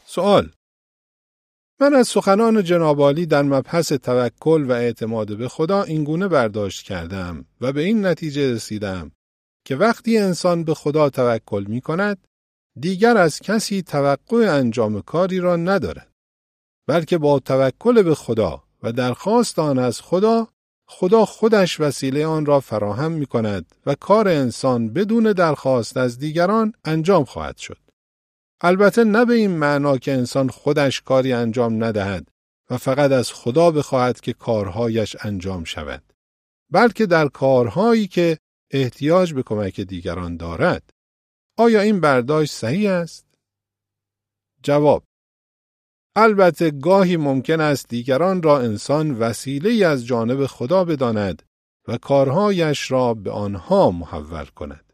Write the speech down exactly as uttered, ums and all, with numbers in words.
سوال: من از سخنان جناب عالی در مبحث توکل و اعتماد به خدا اینگونه برداشت کردم و به این نتیجه رسیدم که وقتی انسان به خدا توکل می کند، دیگر از کسی توقع انجام کاری را ندارد، بلکه با توکل به خدا و درخواست آن از خدا، خدا خودش وسیله آن را فراهم می کند و کار انسان بدون درخواست از دیگران انجام خواهد شد. البته نه به این معنا که انسان خودش کاری انجام ندهد و فقط از خدا بخواهد که کارهایش انجام شود، بلکه در کارهایی که احتیاج به کمک دیگران دارد. آیا این برداشت صحیح است؟ جواب: البته گاهی ممکن است دیگران را انسان وسیله‌ای از جانب خدا بداند و کارهایش را به آنها محول کند.